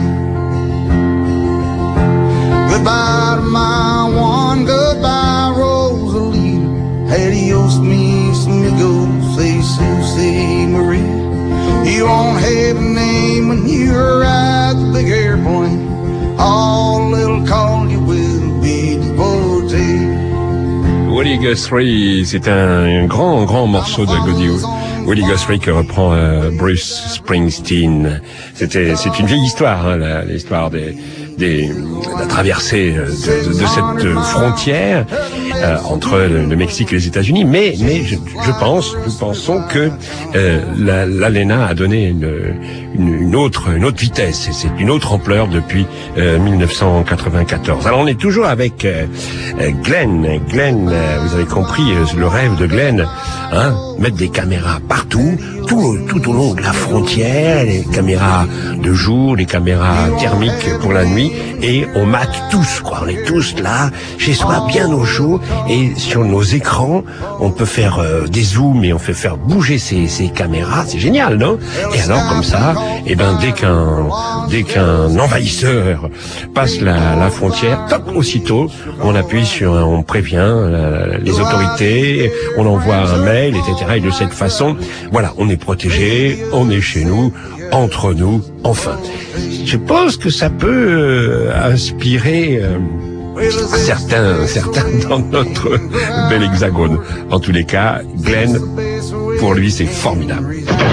Goodbye to my one, goodbye Rosalita. Adios mis amigos, Jesus Maria. You won't have a name when you ride the big airplane. All it'll call you will be devoted. Willie Guthrie, c'est un, un grand, grand morceau de Goody. Willie Guthrie que reprend euh, Bruce Springsteen. C'était, c'est une vieille histoire, hein, la, l'histoire des, des, de la traversée de, de, de cette frontière euh, entre le, le Mexique et les États-Unis. Mais, mais je, je pense, nous pensons que euh, la, l'A L E N A a donné une, une, une autre, une autre vitesse. Et c'est une autre ampleur depuis euh, dix-neuf cent quatre-vingt-quatorze. Alors on est toujours avec euh, Glenn. Glenn, euh, vous avez compris euh, le rêve de Glenn, hein, mettre des caméras partout, tout, tout au long de la frontière, les caméras de jour, les caméras thermiques pour la nuit, et on mate tous, quoi. On est tous là, chez soi, bien au chaud, et sur nos écrans, on peut faire euh, des zooms et on fait faire bouger ces, ces caméras. C'est génial, non? Et alors, comme ça, eh ben, dès qu'un, dès qu'un envahisseur passe la, la frontière, toc, aussitôt, on appuie sur, un, on prévient euh, les autorités, on envoie un mail, et cetera. Et de cette façon, voilà, on est protégé, on est chez nous, entre nous, enfin. Je pense que ça peut euh, inspirer euh, certains, certains dans notre bel hexagone. En tous les cas, Glenn, pour lui, c'est formidable.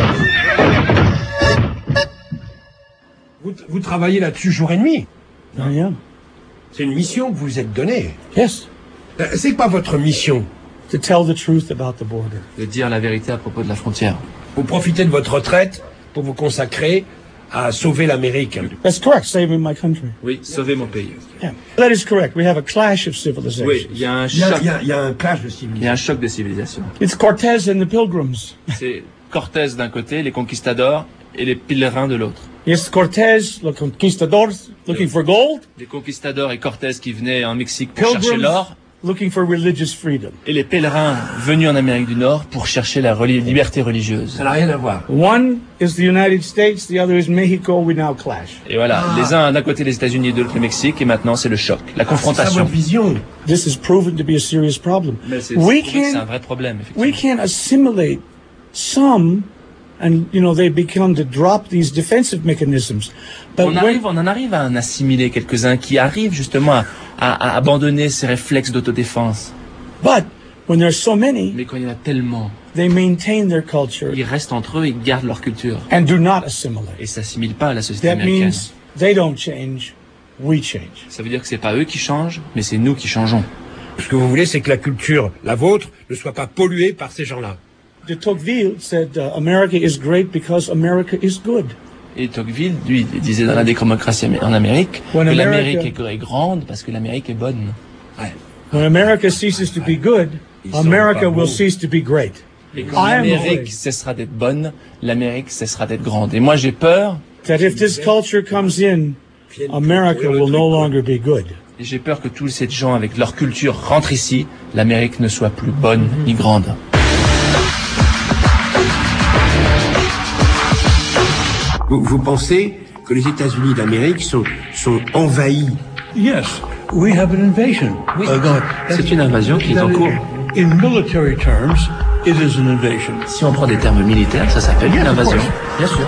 Vous, vous travaillez là-dessus jour et nuit? Rien. C'est une mission que vous vous êtes donnée. Yes. C'est quoi votre mission? To tell the truth about the border. De dire la vérité à propos de la frontière. Vous profitez de votre retraite pour vous consacrer à sauver l'Amérique. That's correct, saving my country. Oui, sauver mon pays. Yeah. That is correct. We have a clash of civilizations. Oui, il y a un choc. Il y a, il y a un clash de civilisations. Il y a un choc de civilisation. It's Cortés and the Pilgrims. C'est Cortés d'un côté, les conquistadors, et les pèlerins de l'autre. Yes, Cortés, los conquistadores, looking for gold. Les conquistadors et Cortés qui venaient en Mexique pour chercher l'or. Looking for religious freedom. Et les pèlerins venus en Amérique du Nord pour chercher la reli- liberté religieuse. Ça n'a rien à voir. One is the United States, the other is Mexico. We now clash. Et voilà, ah. les uns d'un côté les États-Unis et de l'autre le Mexique, et maintenant c'est le choc, la ah, confrontation. C'est ça votre vision. This is proven to be a serious problem. Mais c'est, we c'est, can, c'est un vrai problème, effectivement. We can assimilate some, and you know they become to drop these defensive mechanisms. But on arrive, on en arrive à en assimiler quelques-uns qui arrivent justement à, à, à abandonner ces réflexes d'autodéfense. But when there's so many, mais quand il y en a tellement, they maintain their culture. Ils restent entre eux, ils gardent leur culture. And do not assimilate. Et s'assimilent pas à la société That américaine. Means they don't change, we change. Ça veut dire que c'est pas eux qui changent, mais c'est nous qui changeons. Ce que vous voulez, c'est que la culture, la vôtre, ne soit pas polluée par ces gens-là. De Tocqueville said, uh, "America is great because America is good." Et Tocqueville, lui, disait dans la démocratie en Amérique When que America, l'Amérique est grande parce que l'Amérique est bonne. Ouais. When America ceases to be good, America will cease to be great. Et quand l'Amérique cessera d'être bonne, l'Amérique cessera d'être grande. Et moi, j'ai peur that if this culture comes in, America will no longer be good. Et j'ai peur que tous ces gens avec leur culture rentrent ici, l'Amérique ne soit plus bonne ni grande. Vous, vous pensez que les États-Unis d'Amérique sont, sont envahis? Yes, we have an invasion. Oui, uh, c'est une invasion qui est en cours. In military terms, it is an invasion. Si on prend des termes militaires, ça s'appelle une invasion. Bien sûr.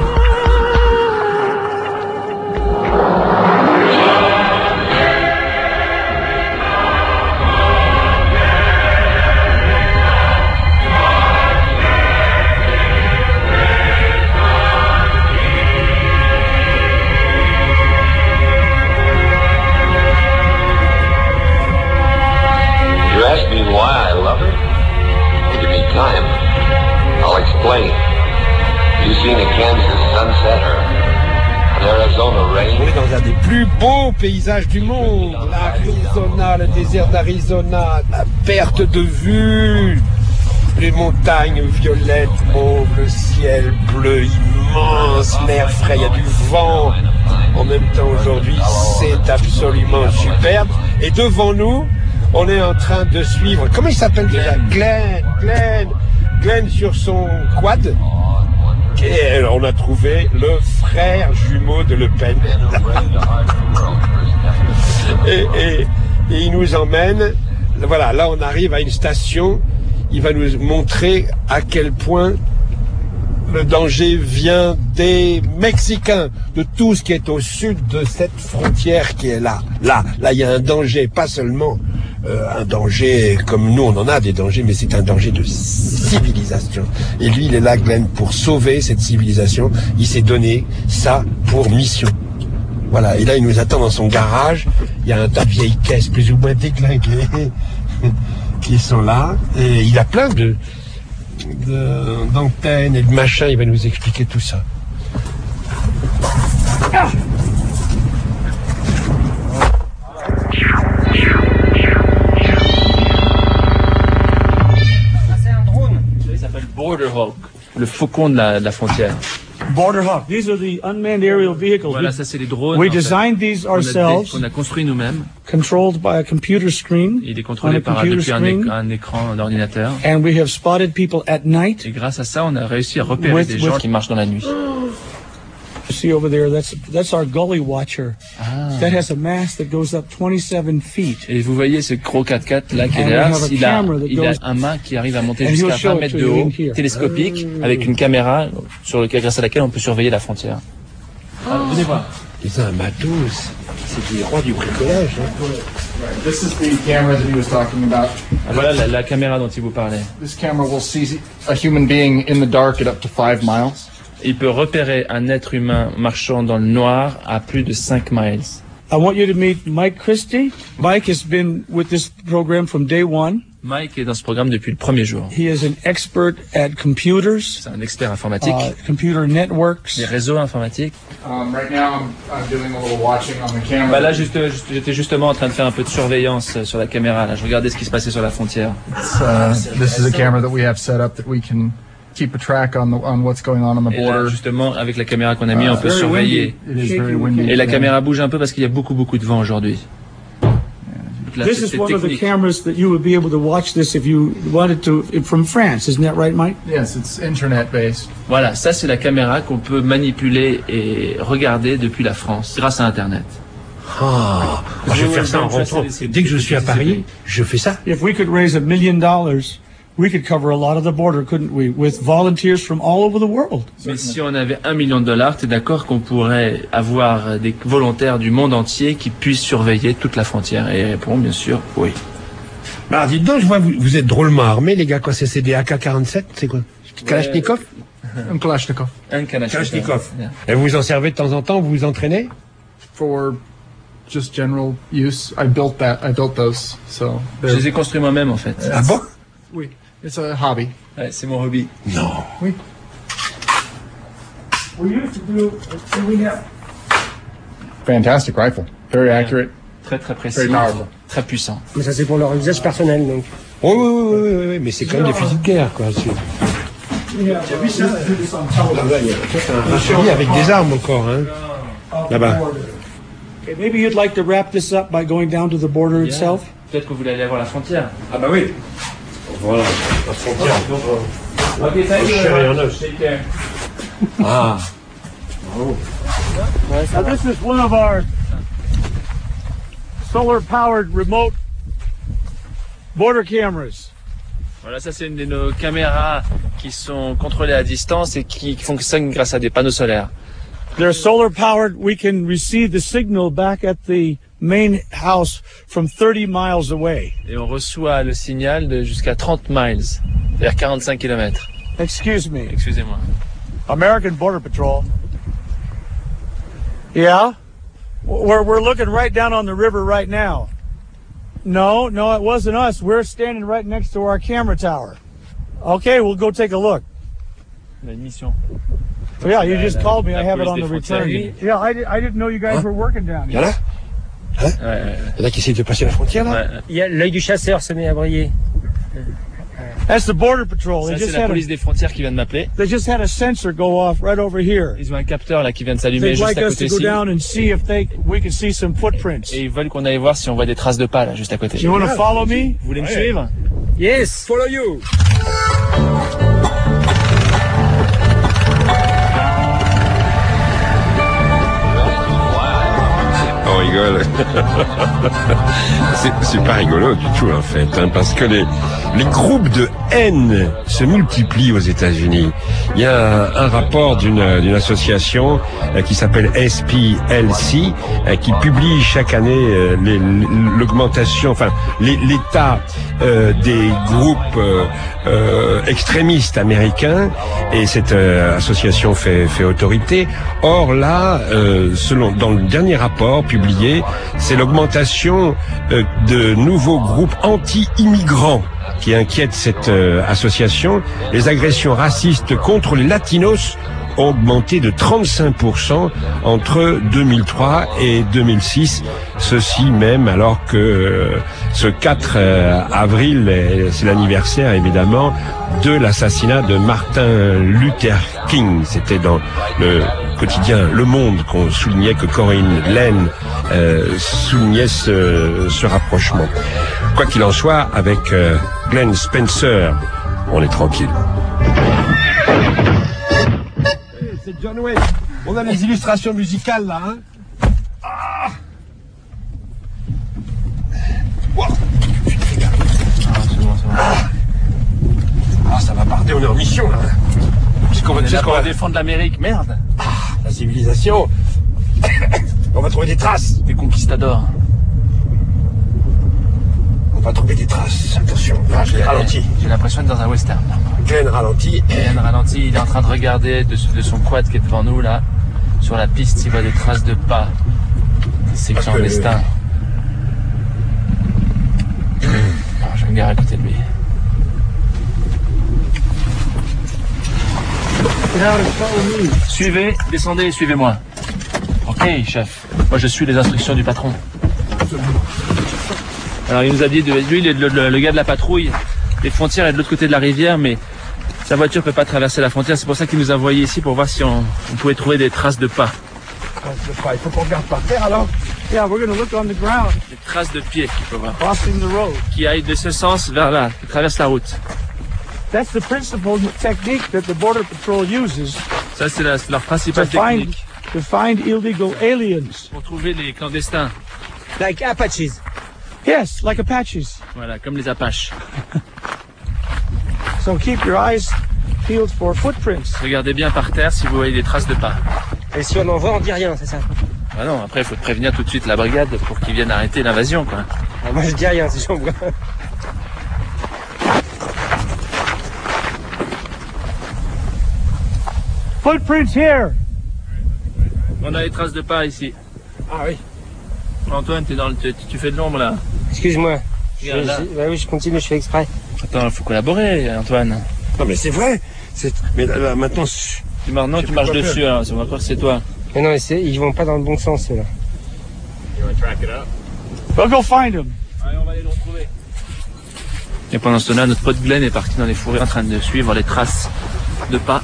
On est dans un des plus beaux paysages du monde. L'Arizona, le désert d'Arizona, la perte de vue, les montagnes violettes, mauves, le ciel bleu immense, l'air frais, il y a du vent. En même temps aujourd'hui, c'est absolument superbe. Et devant nous, on est en train de suivre, comment il s'appelle déjà? Glenn, Glenn, Glenn sur son quad. Et on a trouvé le frère jumeau de Le Pen. et, et, et il nous emmène, voilà, là on arrive à une station, il va nous montrer à quel point le danger vient des Mexicains, de tout ce qui est au sud de cette frontière qui est là. Là, là il y a un danger, pas seulement euh, un danger comme nous on en a des dangers, mais c'est un danger de civilisation. Et lui il est là, Glenn, pour sauver cette civilisation. Il s'est donné ça pour mission. Voilà, et là il nous attend dans son garage. Il y a un tas de vieilles caisses plus ou moins déglinguées qui sont là. Et il a plein de de, d'antennes et de machins, il va nous expliquer tout ça. Ah c'est un drone. Il s'appelle Border Hawk, le faucon de la, de la frontière. Border Hawk. These are the unmanned aerial vehicles. Voilà, ça c'est les drones. We designed these ourselves. On a construit nous-mêmes. Controlled by a computer screen. Il est contrôlé par depuis un, éc- un écran d'ordinateur. And we have spotted people at night. Et grâce à ça, on a réussi à repérer with, des gens with... qui marchent dans la nuit. You see over there, that's that's our gully watcher. Ah. That has a mast that goes up twenty-seven feet. Et vous voyez ce gros quatre-quatre là qui est là, il a, il a un mât qui arrive à monter jusqu'à vingt mètres de haut, télescopique, uh, avec une caméra sur lequel, grâce à laquelle on peut surveiller la frontière. Oh. Ah, venez voir. C'est un matos. C'est des rois du bricolage. Hein. This is the camera that he was talking about. Voilà la, la caméra dont il vous parlait. This camera will see a human being in the dark at up to five miles. Il peut repérer un être humain marchant dans le noir à plus de cinq miles. I want you to meet Mike Christie. Mike has been with this program from day one. Mike est dans ce programme depuis le premier jour. He is an expert at computers. C'est un expert informatique. Uh, computer networks. Les réseaux informatiques. Um, right now, I'm, I'm doing a little watching on the camera. Bah là, juste, juste, j'étais justement en train de faire un peu de surveillance sur la caméra. Là, je regardais ce qui se passait sur la frontière. Uh, this is a camera that we have set up that we can keep a track on the, on what's going on on the Et là, border. justement, avec la caméra qu'on a mis, on peut Very surveiller. windy. It is very windy. Et la caméra bouge un peu parce qu'il y a beaucoup, beaucoup de vent aujourd'hui. Donc là, This c'est is one of the technique. cameras that you would be able to watch this if you wanted to, from France, isn't that right, Mike? Yes, it's internet based. Voilà, ça c'est la caméra qu'on peut manipuler et regarder depuis la France, grâce à Internet. Ah, je vais faire ça en rentrant. Dès que je suis à Paris, je fais ça. If we could raise a million dollars, we could cover a lot of the border, couldn't we, with volunteers from all over the world? Mais si on avait un million de dollars, t'es d'accord qu'on pourrait avoir des volontaires du monde entier qui puissent surveiller toute la frontière? Et répond bien sûr oui. Bah, dites donc, je vois, vous, vous êtes drôlement armés, les gars, quoi, c'est c'est des A K quarante-sept, c'est quoi? Kalachnikov? Un Kalashnikov. Un Kalachnikov. Yeah. Et vous vous en servez de temps en temps, vous vous entraînez? For just general use, I built that. I built those. So Je les ai construits moi-même en fait. Ah bon? Oui. It's a hobby. Ouais, c'est mon hobby. Non. Oui. We used to do, we have Fantastic rifle. Very accurate. Très très précis. Very powerful. Très puissant. Mais ça c'est pour leur usage personnel donc. Oui, oui, oui, oui, oui, oui, mais c'est quand même des fusils de guerre, quoi. Tu as vu ça? Là-bas, il y a un raffinerie avec des armes encore, hein. Là-bas. Okay, maybe you'd like to wrap this up by going down to the border Yeah. itself? Peut-être que vous voulez aller voir la frontière. Ah bah oui. Voilà, la frontière. Ok, thank you. Cher et en os. Take care. Ah. Now this is one of our solar-powered remote border cameras. Voilà, ça c'est une de nos caméras qui sont contrôlées à distance et qui fonctionnent grâce à des panneaux solaires. They're solar-powered. We can receive the signal back at the main house from thirty miles away. Et on reçoit le signal de jusqu'à trente miles, vers quarante-cinq kilomètres. Excuse me. Excusez-moi. American Border Patrol. Yeah? We're, we're looking right down on the river right now. No, no, it wasn't us. We're standing right next to our camera tower. Okay, we'll go take a look. On a une mission. So yeah, you La- just la- called me. la I have it police on des the frontières. return. Yeah, I, di- I didn't know you guys Hein? were working down Il y en here. a? Hein? Ouais, ouais, ouais. Il y en a qui essayent de passer la frontière, là? Ouais. Il y a l'œil du chasseur se met à briller. That's the Border Patrol. They Ça c'est just la had police a, des frontières qui vient de m'appeler. they just had a sensor go off right over here. Ils ont un capteur là qui vient de s'allumer They'd juste like à us côté to go ici. down and see if they we can see some footprints. Et ils veulent qu'on aille voir si on voit des traces de pas là juste à côté. You want to follow me? Vous voulez me suivre? Yes. Follow you. On rigole. c'est, c'est pas rigolo du tout en fait, hein, parce que les, les groupes de haine se multiplient aux États-Unis. Il y a un, un rapport d'une, d'une association euh, qui s'appelle S P L C euh, qui publie chaque année euh, les, l'augmentation, enfin les, l'état euh, des groupes euh, euh, extrémistes américains, et cette euh, association fait, fait autorité. Or là, euh, selon dans le dernier rapport publié, c'est l'augmentation euh, de nouveaux groupes anti-immigrants qui inquiètent cette euh, association. Les agressions racistes contre les latinos ont augmenté de trente-cinq pour cent entre deux mille trois et deux mille six. Ceci même alors que euh, ce quatre euh, avril, c'est l'anniversaire évidemment de l'assassinat de Martin Luther King. C'était dans le quotidien Le Monde qu'on soulignait, que Corinne Laine euh, soulignait ce, ce rapprochement. Quoi qu'il en soit, avec euh, Glenn Spencer, on est tranquille. C'est John Wayne. On a les illustrations musicales là, hein. Ah. Wow. Ah. Ah, ça va partir, on est en mission là. Puisqu'on va, On est là qu'on pour va défendre l'Amérique, merde. Ah, la civilisation. On va trouver des traces. Des conquistadors. On va trouver des traces. Attention. Ah, je l'ai ralenti. J'ai l'impression d'être dans un western. Glenn ralenti. Glenn ralenti, il est en train de regarder de, de son quad qui est devant nous là. Sur la piste, il voit des traces de pas. C'est clandestin. Que... Je me gare à côté de lui. Suivez, descendez, suivez-moi. Ok, chef. Moi, je suis les instructions du patron. Alors, il nous a dit, de, lui, il est le, le, le gars de la patrouille. Les frontières est de l'autre côté de la rivière, mais Sa voiture peut pas traverser la frontière, c'est pour ça qu'il nous a envoyés ici pour voir si on, on pouvait trouver des traces de pas. Il faut qu'on regarde par terre alors. Yeah, we're going to look on the ground. Des traces de pieds qu'il faut voir. Crossing the road. Qui aillent de ce sens vers là, qui traversent la route. That's the principal technique that the Border Patrol uses. Ça, c'est la, leur principale technique. To find illegal aliens. Pour trouver les clandestins. Like Apaches. Yes, like Apaches. Voilà, comme les Apaches. So keep your eyes peeled for footprints. Regardez bien par terre si vous voyez des traces de pas. Et si on en voit, on dit rien, c'est ça? Ah non, après il faut prévenir tout de suite la brigade pour qu'ils viennent arrêter l'invasion, quoi. Ah, moi je dis rien si j'en vois. Footprints here. On a les traces de pas ici. Ah oui. Antoine, t'es dans le, tu, tu fais de l'ombre là. Excuse-moi. Je, Regarde, là. je, bah oui, je continue, je fais exprès. Attends, il faut collaborer, Antoine. Non mais c'est vrai. C'est... Mais là, là, maintenant... Tu marches, non, tu marches dessus, hein. On va croire que c'est toi. Mais non, ils vont pas dans le bon sens, ceux-là. We'll go find them. Allez, on va aller le retrouver. Et pendant ce temps-là, notre pote Glenn est parti dans les forêts en train de suivre les traces de pas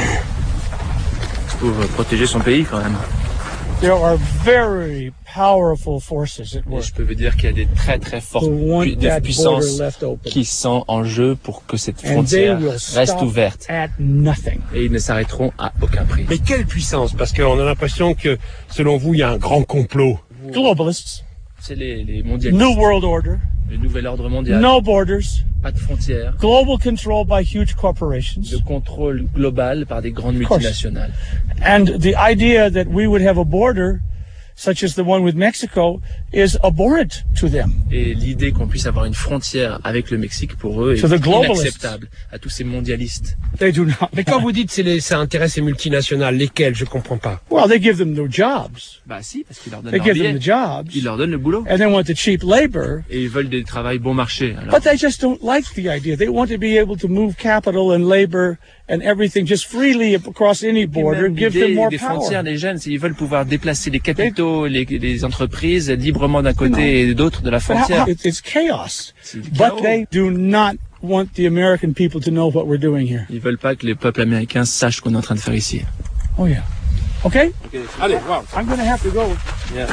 pour protéger son pays quand même. There are very powerful forces at Et work. je peux vous dire qu'il y a des très très fortes pu- de puissances qui sont en jeu pour que cette frontière reste ouverte. At nothing. Et ils ne s'arrêteront à aucun prix. Mais quelle puissance? Parce qu'on a l'impression que, selon vous, il y a un grand complot. Globalists. C'est les, les mondialistes. New World Order. Le nouvel ordre mondial. No borders. Pas de frontières. Global control by huge corporations. De contrôle global par des grandes multinationales. And the idea that we would have a border, such as the one with Mexico, is abhorrent to them. Et l'idée qu'on puisse avoir une frontière avec le Mexique pour eux est To the globalists. inacceptable à tous ces mondialistes. They do not. Mais quand vous dites que les, ça intéresse ces multinationales, lesquelles? Je comprends pas. Well, they give them no jobs. Bah si, parce qu'ils leur donnent They leur give billet. them the jobs. Ils leur donnent le boulot. And they want the cheap labor. Et ils veulent des travails bon marché. Alors. But they just don't like the idea. They want to be able to move capital and labor and everything just freely across any Et border, même give l'idée them more des power. frontières, les jeunes, c'est ils veulent pouvoir déplacer les capitaux, les, les entreprises librement d'un côté et d'autre de la But how- frontière. how- it's, it's chaos. C'est du But chaos. they do not want the American people to know what we're doing here. Ils veulent pas que les peuples américains sachent ce qu'on est en train de faire ici. Oh yeah. Okay? Allez, wow. I'm going to have to go. Yeah.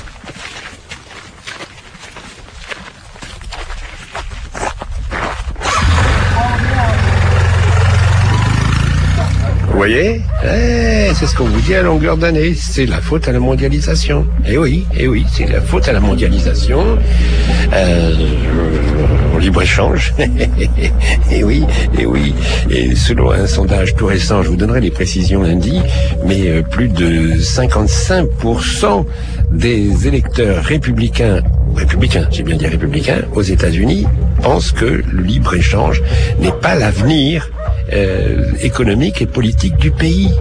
Vous voyez, eh, c'est ce qu'on vous dit à longueur d'année, c'est la faute à la mondialisation. Eh oui, eh oui, c'est la faute à la mondialisation, euh, au libre-échange. Eh oui, eh oui, et selon un sondage tout récent, je vous donnerai les précisions lundi, mais euh, plus de cinquante-cinq pour cent des électeurs républicains, républicains, j'ai bien dit républicains, aux États-Unis, pensent que le libre-échange n'est pas l'avenir Euh, économique et politique du pays.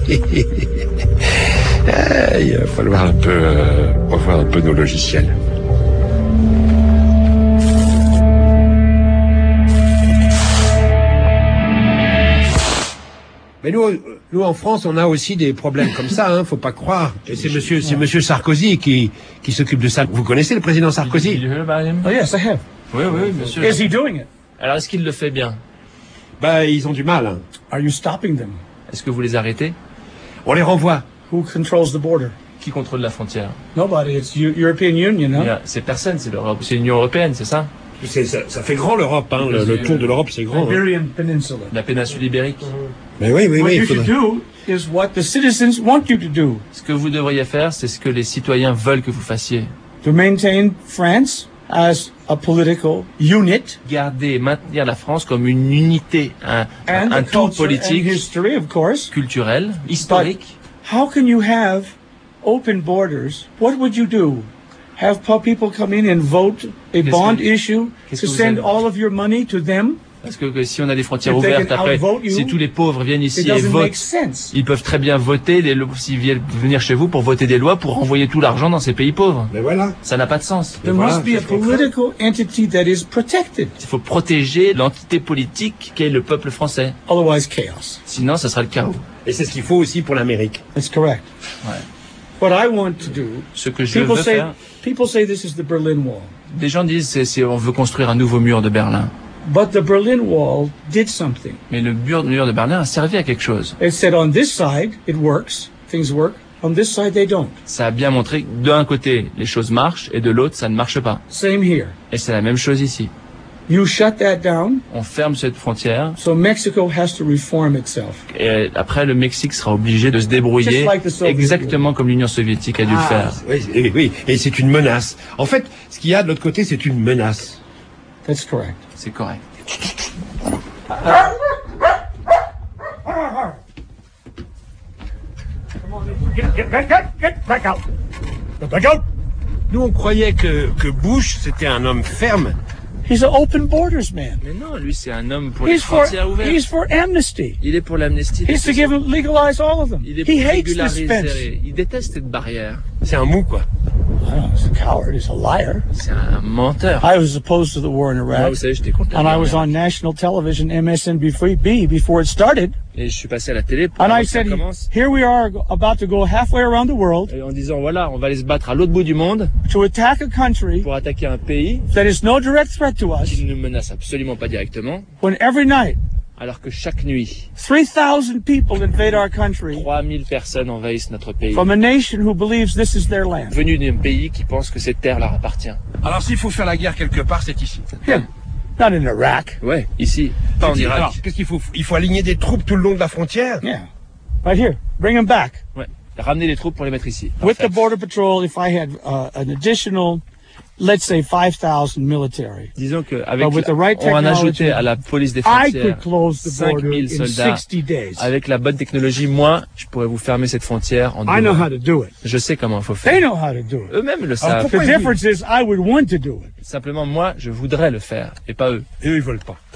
Ah, il va falloir un peu euh, revoir un peu nos logiciels. Mais nous, nous en France, on a aussi des problèmes comme ça, hein, faut pas croire. Et c'est monsieur, c'est monsieur Sarkozy qui, qui s'occupe de ça. Vous connaissez le président Sarkozy? Oh yes, I have. Oui, oui, monsieur. Is he doing it? Alors, est-ce qu'il le fait bien? Bah, ils ont du mal. Hein. Are you stopping them? Est-ce que vous les arrêtez? On les renvoie. Who controls the border? Qui contrôle la frontière? Nobody. It's U- European Union, no? Yeah, c'est personne, c'est l'Europe, c'est l'Union européenne, c'est ça? C'est, ça, ça fait grand l'Europe, hein, le, le tour de l'Europe, c'est grand. Hein. Iberian Peninsula. La péninsule ibérique. Mais oui, oui, What oui. you il should faudrait- do is what the citizens want you to do. Ce que vous devriez faire, c'est ce que les citoyens veulent que vous fassiez. To maintain France as a political unit. Garder, maintenir la France comme une unité, un, And un the tout culture politique, and history, of course. culturel, historique. How can you have open borders? What would you do? Have po- people come in and vote a Qu'est-ce bond que- issue qu'est-ce to que vous send allez- all of your money to them? Parce que, que si on a des frontières If they ouvertes can après, outvote you, si tous les pauvres viennent It ici et doesn't make votent, sense. ils peuvent très bien voter, des lo- s'ils viennent venir chez vous pour voter des lois pour envoyer tout l'argent dans ces pays pauvres. Mais voilà. Ça n'a pas de sens. There voilà, must be c'est a ce qu'on fait. political entity that is protected. Il faut protéger l'entité politique qu'est le peuple français. Otherwise, chaos. Sinon, ça sera le chaos. Et c'est ce qu'il faut aussi pour l'Amérique. That's correct. Ouais. What I want to do, Ce que je people veux say, faire, people say this is the Berlin Wall. des gens disent, c'est, c'est, on veut construire un nouveau mur de Berlin. But the Berlin Wall did something. Mais le mur, le mur de Berlin a servi à quelque chose. It said on this side it works, things work. On this side they don't. Ça a bien montré que d'un côté les choses marchent et de l'autre ça ne marche pas. Same here. Et c'est la même chose ici. You shut that down. On ferme cette frontière. So Mexico has to reform itself. Et après le Mexique sera obligé de se débrouiller Like exactement comme l'Union soviétique a dû ah, le faire. Oui, oui, et c'est une menace. En fait, ce qu'il y a de l'autre côté, c'est une menace. That's correct. C'est correct. Get, get, get, get, get back out. Get back out. Nous, on croyait que, que Bush, c'était un homme ferme. He's an open borders man. Mais non, lui, c'est un homme pour les He's for, frontières ouvertes. he's for amnesty. Il est pour l'amnistie. He's to give them, legalize all of them. Il est He pour hates this régulariser. fence. Il déteste cette barrière. C'est un mou, quoi. Oh, he's a coward. He's a liar. C'est un menteur. I was opposed to the war in Iraq. Moi, vous savez, j'étais contre la And I guerre. was on national television, M S N B C, before it started. Et je suis passé à la télé pour And avant I que ça said, commence. here we are about to go halfway around the world. Et en disant, voilà, on va aller se battre à l'autre bout du monde. To attack a country. Pour attaquer un pays. That is no direct threat to us. Qui ne nous menace absolument pas directement. When every night. Alors que chaque nuit, three thousand people invade our country. trois mille personnes envahissent notre pays. From a nation who believes this is their land. Venus d'un pays qui pense que cette terre leur appartient. Alors s'il faut faire la guerre quelque part, c'est ici. Yeah. Not in Iraq. Ouais, ici, pas en Irak. Alors, qu'est-ce qu'il faut? Il faut aligner des troupes tout le long de la frontière. Yeah. Right here. Bring them back. Ouais. Ramener les troupes pour les mettre ici. With the border patrol, if I had uh, an additional, let's say five thousand military. Disons que avec with the right on en ajouté à la police des frontières cinq mille soldats. Avec la bonne technologie, moi, je pourrais vous fermer cette frontière en deux mois. I know how to do it. Je sais comment il faut faire. They know how to do it. Eux-mêmes le savent. The difference is I would want to do it. Simplement, moi, je voudrais le faire, et pas eux. Et eux, ils veulent pas.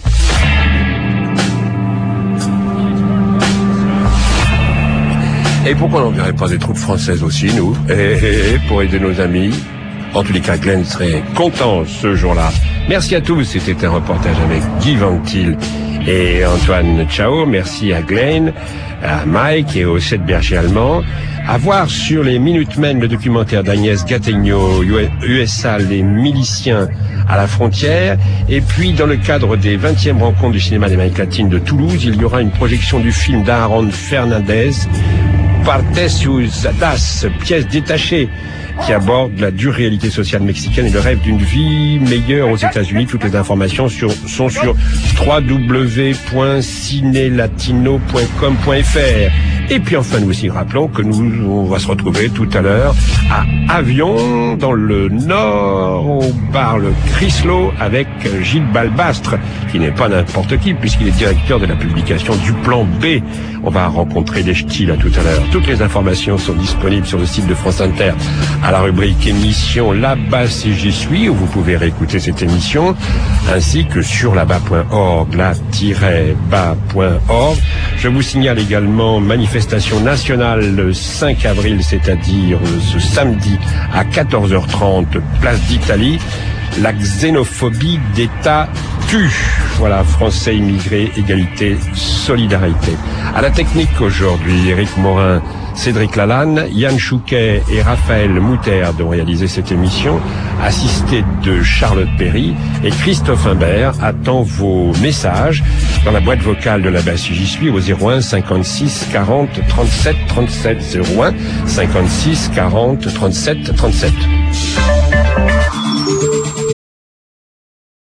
Et pourquoi on n'enverrait pas des troupes françaises aussi, nous, et, et pour aider nos amis? En tous les cas, Glenn serait content ce jour-là. Merci à tous. C'était un reportage avec Guy Ventil et Antoine Chao. Merci à Glenn, à Mike et au sept berger allemand. À voir sur les Minutemen le documentaire d'Agnès Gattegno, U S A, les miliciens à la frontière. Et puis, dans le cadre des vingtièmes rencontres du cinéma d'Amérique latine de Toulouse, il y aura une projection du film d'Aaron Fernandez, Partecius Das, pièce détachée, qui aborde la dure réalité sociale mexicaine et le rêve d'une vie meilleure aux États-Unis. Toutes les informations sur, sont sur w w w point cinelatino point com point f r. Et puis enfin, nous aussi rappelons que nous, on va se retrouver tout à l'heure à Avion, dans le Nord, au bar Le Chryslo, avec Gilles Balbastre, qui n'est pas n'importe qui, puisqu'il est directeur de la publication du Plan B. On va rencontrer les ch'tis là tout à l'heure. Toutes les informations sont disponibles sur le site de France Inter, à la rubrique émission Là-bas si j'y suis, où vous pouvez réécouter cette émission, ainsi que sur là-bas point org, là-bas point org. Je vous signale également manifestation nationale le cinq avril, c'est-à-dire ce samedi à quatorze heures trente, place d'Italie. La xénophobie d'État tue. Voilà, Français immigrés, égalité, solidarité. À la technique aujourd'hui, Éric Morin, Cédric Lalanne, Yann Chouquet et Raphaël Mouterde ont réalisé cette émission, assistés de Charlotte Perry, et Christophe Imbert attend vos messages dans la boîte vocale de là-bas si j'y suis au zéro un cinquante-six quarante trente-sept trente-sept, zéro un cinquante-six quarante trente-sept trente-sept.